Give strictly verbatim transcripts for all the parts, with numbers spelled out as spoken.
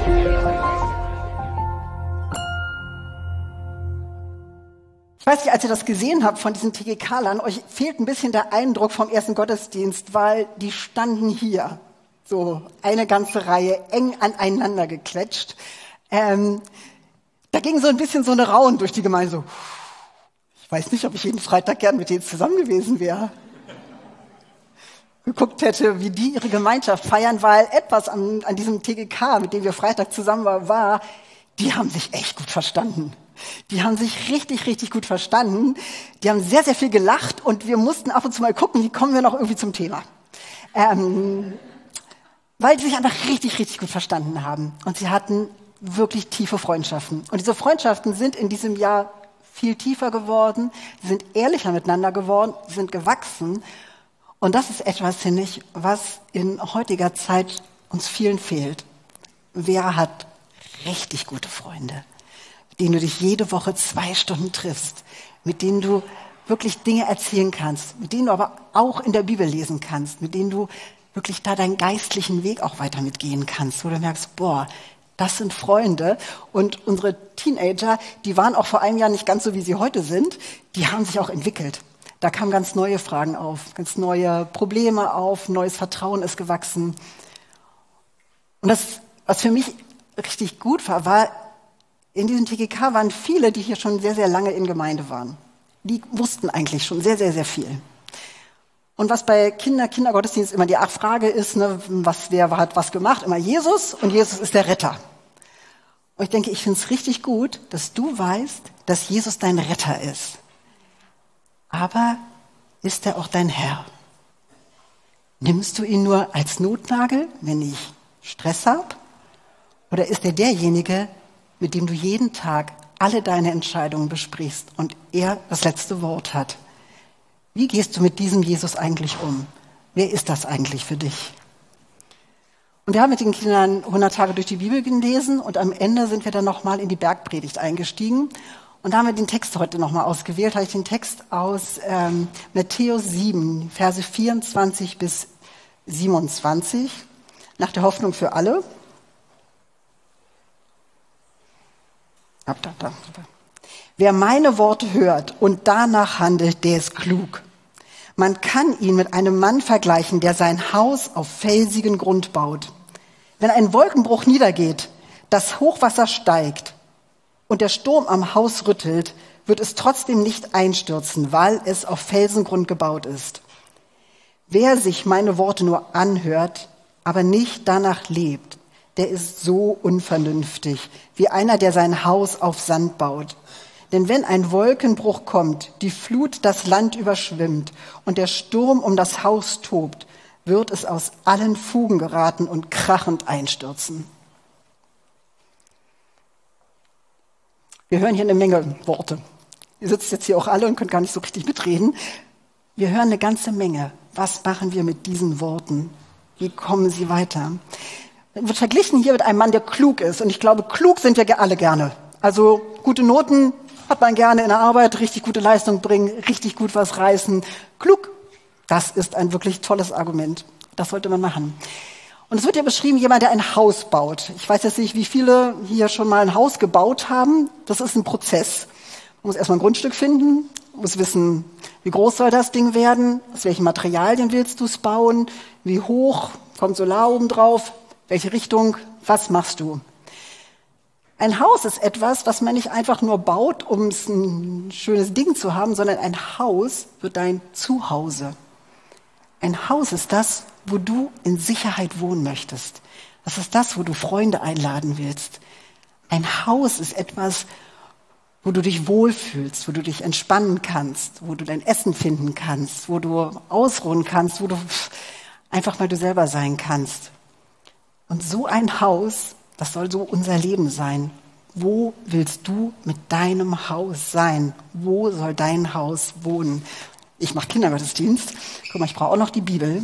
Ich weiß nicht, als ihr das gesehen habt von diesen T G K-Lern, euch fehlt ein bisschen der Eindruck vom ersten Gottesdienst, weil die standen hier, so eine ganze Reihe, eng aneinander gekletscht. Ähm, da ging so ein bisschen so eine Raunen durch die Gemeinde, so, ich weiß nicht, ob ich jeden Freitag gern mit denen zusammen gewesen wäre. Geguckt hätte, wie die ihre Gemeinschaft feiern, weil etwas an, an diesem T G K, mit dem wir Freitag zusammen waren, war, die haben sich echt gut verstanden. Die haben sich richtig, richtig gut verstanden. Die haben sehr, sehr viel gelacht und wir mussten ab und zu mal gucken, wie kommen wir noch irgendwie zum Thema. Ähm, weil sie sich einfach richtig, richtig gut verstanden haben. Und sie hatten wirklich tiefe Freundschaften. Und diese Freundschaften sind in diesem Jahr viel tiefer geworden, sie sind ehrlicher miteinander geworden, sie sind gewachsen. Und das ist etwas, finde ich, was in heutiger Zeit uns vielen fehlt. Wer hat richtig gute Freunde, mit denen du dich jede Woche zwei Stunden triffst, mit denen du wirklich Dinge erzählen kannst, mit denen du aber auch in der Bibel lesen kannst, mit denen du wirklich da deinen geistlichen Weg auch weiter mitgehen kannst, wo du merkst, boah, das sind Freunde. Und unsere Teenager, die waren auch vor einem Jahr nicht ganz so, wie sie heute sind, die haben sich auch entwickelt. Da kamen ganz neue Fragen auf, ganz neue Probleme auf, neues Vertrauen ist gewachsen. Und das, was für mich richtig gut war, war, in diesem T G K waren viele, die hier schon sehr, sehr lange in Gemeinde waren. Die wussten eigentlich schon sehr, sehr, sehr viel. Und was bei Kinder, Kindergottesdienst immer die Frage ist, ne, was, wer hat was gemacht? Immer Jesus, und Jesus ist der Retter. Und ich denke, ich finde es richtig gut, dass du weißt, dass Jesus dein Retter ist. Aber ist er auch dein Herr? Nimmst du ihn nur als Notnagel, wenn ich Stress habe? Oder ist er derjenige, mit dem du jeden Tag alle deine Entscheidungen besprichst und er das letzte Wort hat? Wie gehst du mit diesem Jesus eigentlich um? Wer ist das eigentlich für dich? Und wir haben mit den Kindern hundert Tage durch die Bibel gelesen und am Ende sind wir dann nochmal in die Bergpredigt eingestiegen. Und da haben wir den Text heute nochmal ausgewählt, habe ich den Text aus ähm, Matthäus sieben, Verse vierundzwanzig bis siebenundzwanzig, nach der Hoffnung für alle. Da, da, da. Wer meine Worte hört und danach handelt, der ist klug. Man kann ihn mit einem Mann vergleichen, der sein Haus auf felsigen Grund baut. Wenn ein Wolkenbruch niedergeht, das Hochwasser steigt und der Sturm am Haus rüttelt, wird es trotzdem nicht einstürzen, weil es auf Felsengrund gebaut ist. Wer sich meine Worte nur anhört, aber nicht danach lebt, der ist so unvernünftig, wie einer, der sein Haus auf Sand baut. Denn wenn ein Wolkenbruch kommt, die Flut das Land überschwimmt und der Sturm um das Haus tobt, wird es aus allen Fugen geraten und krachend einstürzen. Wir hören hier eine Menge Worte. Ihr sitzt jetzt hier auch alle und könnt gar nicht so richtig mitreden. Wir hören eine ganze Menge. Was machen wir mit diesen Worten? Wie kommen sie weiter? Wird verglichen hier mit einem Mann, der klug ist. Und ich glaube, klug sind wir alle gerne. Also gute Noten hat man gerne in der Arbeit, richtig gute Leistung bringen, richtig gut was reißen. Klug, das ist ein wirklich tolles Argument. Das sollte man machen. Und es wird ja beschrieben, jemand, der ein Haus baut. Ich weiß jetzt nicht, wie viele hier schon mal ein Haus gebaut haben. Das ist ein Prozess. Man muss erstmal ein Grundstück finden, muss wissen, wie groß soll das Ding werden, aus welchen Materialien willst du es bauen, wie hoch, kommt Solar oben drauf, welche Richtung, was machst du? Ein Haus ist etwas, was man nicht einfach nur baut, um es ein schönes Ding zu haben, sondern ein Haus wird dein Zuhause. Ein Haus ist das, wo du in Sicherheit wohnen möchtest. Das ist das, wo du Freunde einladen willst. Ein Haus ist etwas, wo du dich wohlfühlst, wo du dich entspannen kannst, wo du dein Essen finden kannst, wo du ausruhen kannst, wo du einfach mal du selber sein kannst. Und so ein Haus, das soll so unser Leben sein. Wo willst du mit deinem Haus sein? Wo soll dein Haus wohnen? Ich mache Kindergottesdienst. Guck mal, ich brauche auch noch die Bibel.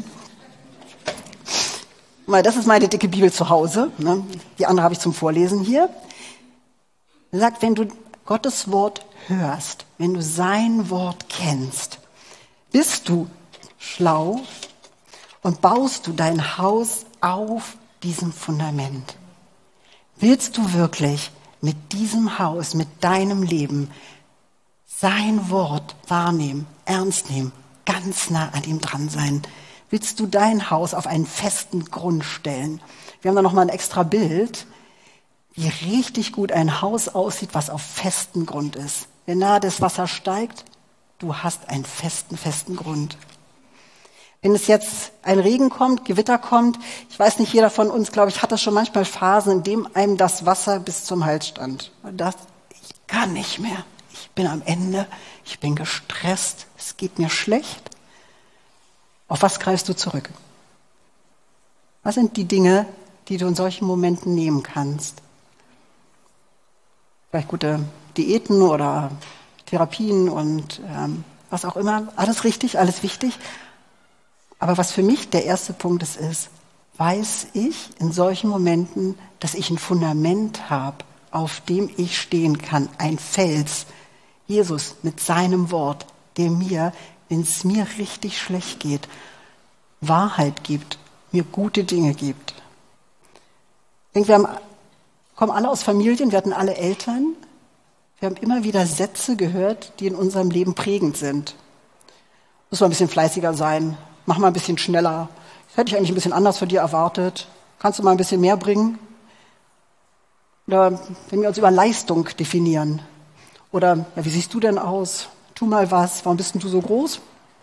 Weil das ist meine dicke Bibel zu Hause. Ne? Die andere habe ich zum Vorlesen hier. Er sagt, wenn du Gottes Wort hörst, wenn du sein Wort kennst, bist du schlau und baust du dein Haus auf diesem Fundament. Willst du wirklich mit diesem Haus, mit deinem Leben sein Wort wahrnehmen, ernst nehmen, ganz nah an ihm dran sein? Willst du dein Haus auf einen festen Grund stellen? Wir haben da nochmal ein extra Bild, wie richtig gut ein Haus aussieht, was auf festem Grund ist. Wenn nahe das Wasser steigt, du hast einen festen, festen Grund. Wenn es jetzt ein Regen kommt, Gewitter kommt, ich weiß nicht, jeder von uns, glaube ich, hat das schon manchmal Phasen, in denen einem das Wasser bis zum Hals stand. Und das, ich kann nicht mehr. Ich bin am Ende, ich bin gestresst, es geht mir schlecht. Auf was greifst du zurück? Was sind die Dinge, die du in solchen Momenten nehmen kannst? Vielleicht gute Diäten oder Therapien und ähm, was auch immer. Alles richtig, alles wichtig. Aber was für mich der erste Punkt ist, ist, weiß ich in solchen Momenten, dass ich ein Fundament habe, auf dem ich stehen kann, ein Fels. Jesus mit seinem Wort, der mir, wenn es mir richtig schlecht geht, Wahrheit gibt, mir gute Dinge gibt. Ich denke, wir haben, kommen alle aus Familien, wir hatten alle Eltern. Wir haben immer wieder Sätze gehört, die in unserem Leben prägend sind. Muss mal ein bisschen fleißiger sein, mach mal ein bisschen schneller. Das hätte ich eigentlich ein bisschen anders von dir erwartet. Kannst du mal ein bisschen mehr bringen? Oder wenn wir uns über Leistung definieren. Oder, ja, wie siehst du denn aus? Tu mal was, warum bist denn du so groß?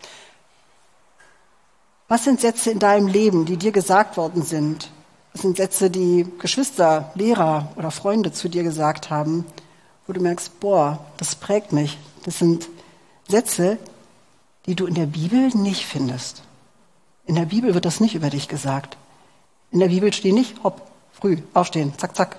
Was sind Sätze in deinem Leben, die dir gesagt worden sind? Was sind Sätze, die Geschwister, Lehrer oder Freunde zu dir gesagt haben, wo du merkst, boah, das prägt mich. Das sind Sätze, die du in der Bibel nicht findest. In der Bibel wird das nicht über dich gesagt. In der Bibel steht nicht, hopp, früh, aufstehen, zack, zack.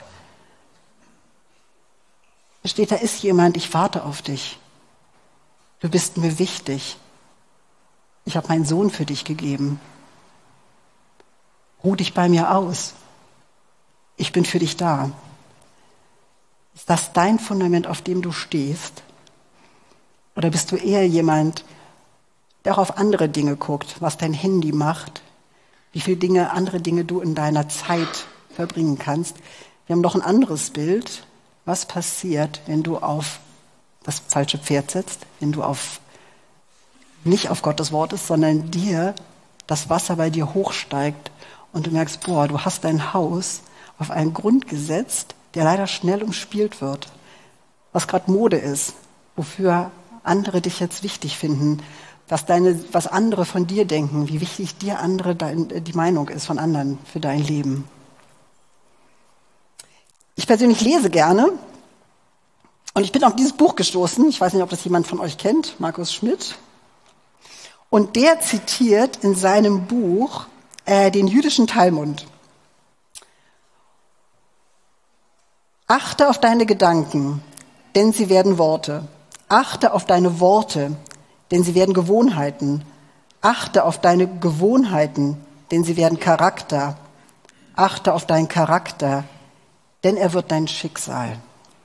Es steht, da ist jemand, ich warte auf dich. Du bist mir wichtig. Ich habe meinen Sohn für dich gegeben. Ruh dich bei mir aus. Ich bin für dich da. Ist das dein Fundament, auf dem du stehst? Oder bist du eher jemand, der auch auf andere Dinge guckt, was dein Handy macht, wie viele Dinge, andere Dinge du in deiner Zeit verbringen kannst? Wir haben noch ein anderes Bild. Was passiert, wenn du auf das falsche Pferd setzt, wenn du auf nicht auf Gottes Wort ist, sondern dir das Wasser bei dir hochsteigt und du merkst, boah, du hast dein Haus auf einen Grund gesetzt, der leider schnell umspielt wird, was gerade Mode ist, wofür andere dich jetzt wichtig finden, was deine, was andere von dir denken, wie wichtig dir andere dein, die Meinung ist von anderen für dein Leben. Ich persönlich lese gerne und ich bin auf dieses Buch gestoßen. Ich weiß nicht, ob das jemand von euch kennt, Markus Schmidt. Und der zitiert in seinem Buch äh, den jüdischen Talmud. Achte auf deine Gedanken, denn sie werden Worte. Achte auf deine Worte, denn sie werden Gewohnheiten. Achte auf deine Gewohnheiten, denn sie werden Charakter. Achte auf deinen Charakter, denn er wird dein Schicksal.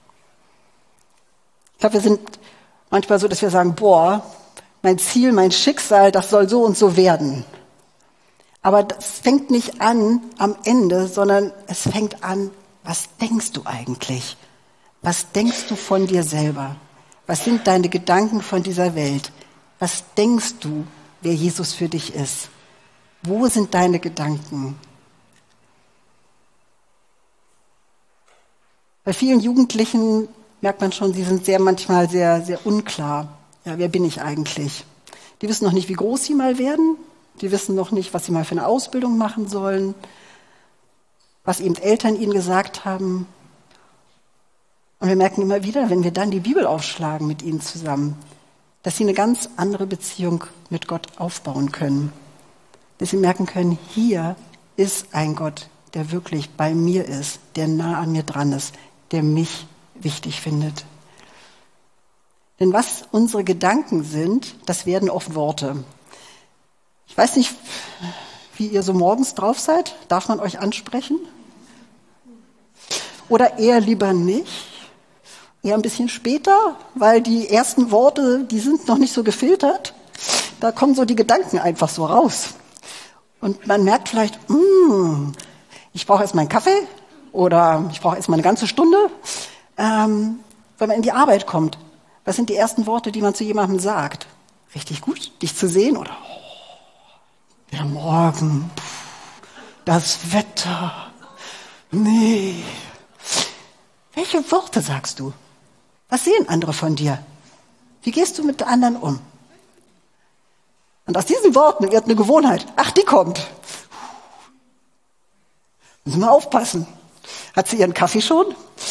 Ich glaube, wir sind manchmal so, dass wir sagen, boah, mein Ziel, mein Schicksal, das soll so und so werden. Aber das fängt nicht an am Ende, sondern es fängt an, was denkst du eigentlich? Was denkst du von dir selber? Was sind deine Gedanken von dieser Welt? Was denkst du, wer Jesus für dich ist? Wo sind deine Gedanken? Bei vielen Jugendlichen merkt man schon, sie sind sehr manchmal sehr, sehr unklar. Ja, wer bin ich eigentlich? Die wissen noch nicht, wie groß sie mal werden. Die wissen noch nicht, was sie mal für eine Ausbildung machen sollen. Was eben Eltern ihnen gesagt haben. Und wir merken immer wieder, wenn wir dann die Bibel aufschlagen mit ihnen zusammen, dass sie eine ganz andere Beziehung mit Gott aufbauen können. Dass sie merken können, hier ist ein Gott, der wirklich bei mir ist, der nah an mir dran ist, der mich wichtig findet. Denn was unsere Gedanken sind, das werden oft Worte. Ich weiß nicht, wie ihr so morgens drauf seid. Darf man euch ansprechen? Oder eher lieber nicht? Eher ein bisschen später, weil die ersten Worte, die sind noch nicht so gefiltert. Da kommen so die Gedanken einfach so raus. Und man merkt vielleicht, mm, ich brauche erst meinen Kaffee oder ich brauche erst mal eine ganze Stunde. Ähm, wenn man in die Arbeit kommt, was sind die ersten Worte, die man zu jemandem sagt? Richtig gut, dich zu sehen oder oh, der Morgen, das Wetter, nee. Welche Worte sagst du? Was sehen andere von dir? Wie gehst du mit anderen um? Und aus diesen Worten wird eine Gewohnheit. Ach, die kommt. Müssen wir aufpassen. Hat sie ihren Kaffee schon?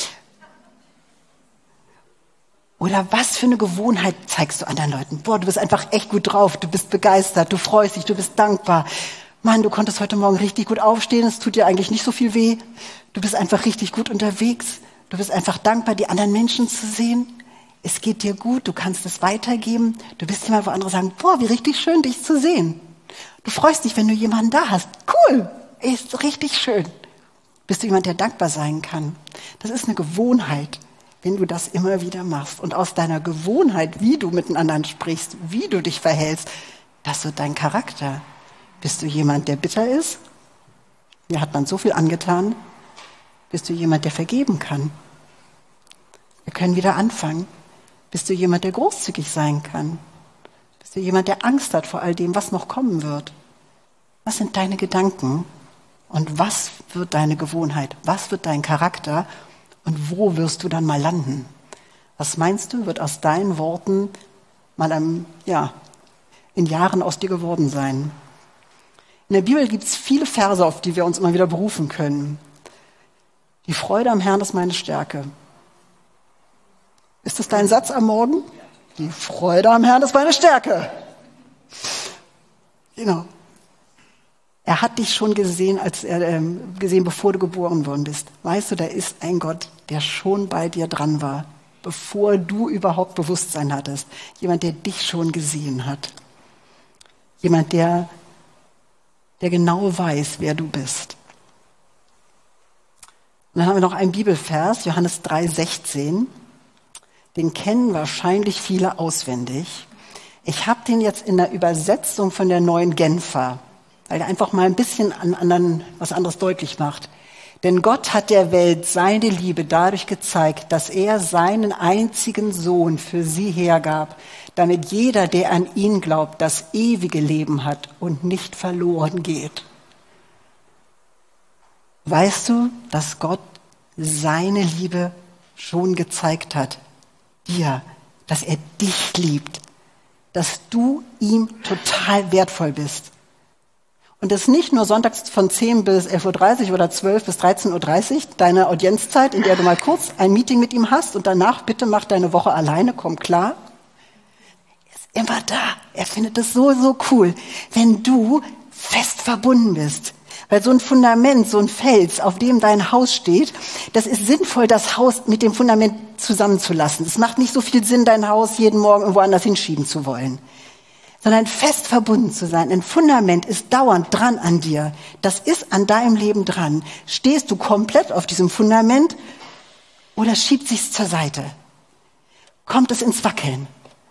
Oder was für eine Gewohnheit zeigst du anderen Leuten? Boah, du bist einfach echt gut drauf, du bist begeistert, du freust dich, du bist dankbar. Mann, du konntest heute Morgen richtig gut aufstehen, es tut dir eigentlich nicht so viel weh. Du bist einfach richtig gut unterwegs. Du bist einfach dankbar, die anderen Menschen zu sehen. Es geht dir gut, du kannst es weitergeben. Du bist jemand, wo andere sagen, boah, wie richtig schön, dich zu sehen. Du freust dich, wenn du jemanden da hast. Cool, ist richtig schön. Bist du jemand, der dankbar sein kann? Das ist eine Gewohnheit, wenn du das immer wieder machst. Und aus deiner Gewohnheit, wie du mit den anderen sprichst, wie du dich verhältst, das wird dein Charakter. Bist du jemand, der bitter ist? Mir hat man so viel angetan. Bist du jemand, der vergeben kann? Wir können wieder anfangen. Bist du jemand, der großzügig sein kann? Bist du jemand, der Angst hat vor all dem, was noch kommen wird? Was sind deine Gedanken? Und was wird deine Gewohnheit? Was wird dein Charakter? Und wo wirst du dann mal landen? Was meinst du, wird aus deinen Worten mal am, ja, in Jahren aus dir geworden sein? In der Bibel gibt es viele Verse, auf die wir uns immer wieder berufen können. Die Freude am Herrn ist meine Stärke. Ist das dein Satz am Morgen? Die Freude am Herrn ist meine Stärke. Genau. Er hat dich schon gesehen, als er ähm, gesehen, bevor du geboren worden bist. Weißt du, da ist ein Gott, der schon bei dir dran war, bevor du überhaupt Bewusstsein hattest. Jemand, der dich schon gesehen hat. Jemand, der, der genau weiß, wer du bist. Und dann haben wir noch einen Bibelvers, Johannes drei sechzehn. Den kennen wahrscheinlich viele auswendig. Ich habe den jetzt in der Übersetzung von der Neuen Genfer, weil er einfach mal ein bisschen an anderen was anderes deutlich macht. Denn Gott hat der Welt seine Liebe dadurch gezeigt, dass er seinen einzigen Sohn für sie hergab, damit jeder, der an ihn glaubt, das ewige Leben hat und nicht verloren geht. Weißt du, dass Gott seine Liebe schon gezeigt hat? Dir, dass er dich liebt, dass du ihm total wertvoll bist. Und das nicht nur sonntags von zehn bis elf Uhr dreißig oder zwölf bis dreizehn Uhr dreißig, deine Audienzzeit, in der du mal kurz ein Meeting mit ihm hast und danach bitte mach deine Woche alleine, komm klar. Er ist immer da. Er findet es so, so cool, wenn du fest verbunden bist. Weil so ein Fundament, so ein Fels, auf dem dein Haus steht, das ist sinnvoll, das Haus mit dem Fundament zusammenzulassen. Es macht nicht so viel Sinn, dein Haus jeden Morgen irgendwo anders hinschieben zu wollen. Sondern fest verbunden zu sein. Ein Fundament ist dauernd dran an dir. Das ist an deinem Leben dran. Stehst du komplett auf diesem Fundament oder schiebt sich's zur Seite? Kommt es ins Wackeln?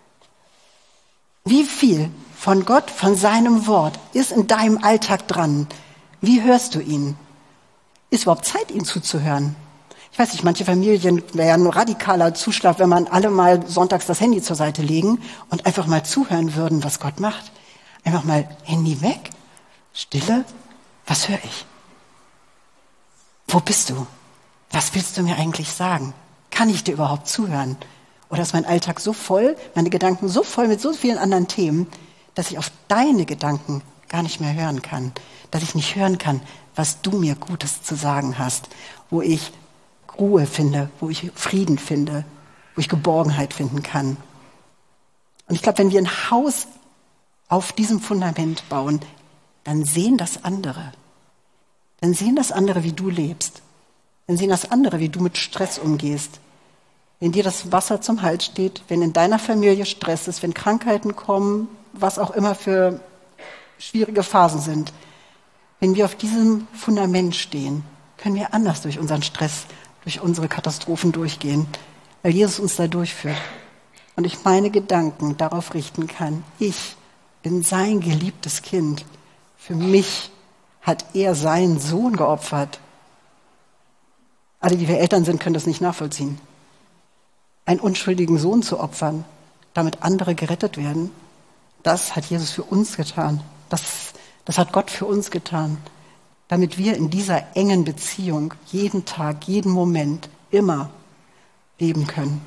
Wie viel von Gott, von seinem Wort ist in deinem Alltag dran? Wie hörst du ihn? Ist überhaupt Zeit, ihm zuzuhören? Ich weiß nicht, manche Familien wären ein radikaler Zuschlag, wenn man alle mal sonntags das Handy zur Seite legen und einfach mal zuhören würden, was Gott macht. Einfach mal Handy weg, Stille. Was höre ich? Wo bist du? Was willst du mir eigentlich sagen? Kann ich dir überhaupt zuhören? Oder ist mein Alltag so voll, meine Gedanken so voll mit so vielen anderen Themen, dass ich auf deine Gedanken gar nicht mehr hören kann? Dass ich nicht hören kann, was du mir Gutes zu sagen hast, wo ich Ruhe finde, wo ich Frieden finde, wo ich Geborgenheit finden kann. Und ich glaube, wenn wir ein Haus auf diesem Fundament bauen, dann sehen das andere. Dann sehen das andere, wie du lebst. Dann sehen das andere, wie du mit Stress umgehst. Wenn dir das Wasser zum Hals steht, wenn in deiner Familie Stress ist, wenn Krankheiten kommen, was auch immer für schwierige Phasen sind. Wenn wir auf diesem Fundament stehen, können wir anders durch unseren Stress, durch unsere Katastrophen durchgehen, weil Jesus uns da durchführt. Und ich meine Gedanken darauf richten kann. Ich bin sein geliebtes Kind. Für mich hat er seinen Sohn geopfert. Alle, die wir Eltern sind, können das nicht nachvollziehen. Einen unschuldigen Sohn zu opfern, damit andere gerettet werden, das hat Jesus für uns getan. Das, das hat Gott für uns getan, damit wir in dieser engen Beziehung jeden Tag, jeden Moment, immer leben können.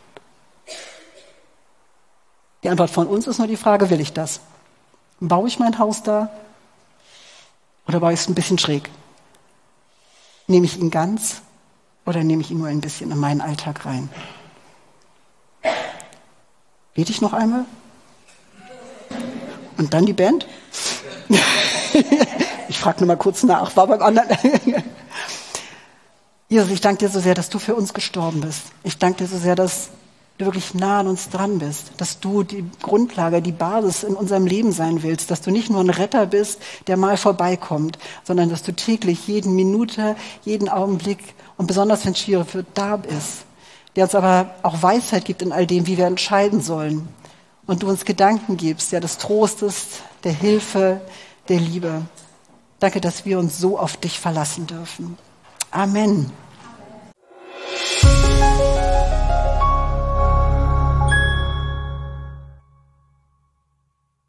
Die Antwort von uns ist nur die Frage, will ich das? Baue ich mein Haus da oder baue ich es ein bisschen schräg? Nehme ich ihn ganz oder nehme ich ihn nur ein bisschen in meinen Alltag rein? Bete ich noch einmal? Und dann die Band? Ich frage nur mal kurz nach, war beim anderen. Jesus, ich danke dir so sehr, dass du für uns gestorben bist. Ich danke dir so sehr, dass du wirklich nah an uns dran bist, dass du die Grundlage, die Basis in unserem Leben sein willst, dass du nicht nur ein Retter bist, der mal vorbeikommt, sondern dass du täglich, jeden Minute, jeden Augenblick und besonders, wenn es schwierig wird, da bist, der uns aber auch Weisheit gibt in all dem, wie wir entscheiden sollen. Und du uns Gedanken gibst, ja, des Trostes, der Hilfe, der Liebe. Danke, dass wir uns so auf dich verlassen dürfen. Amen.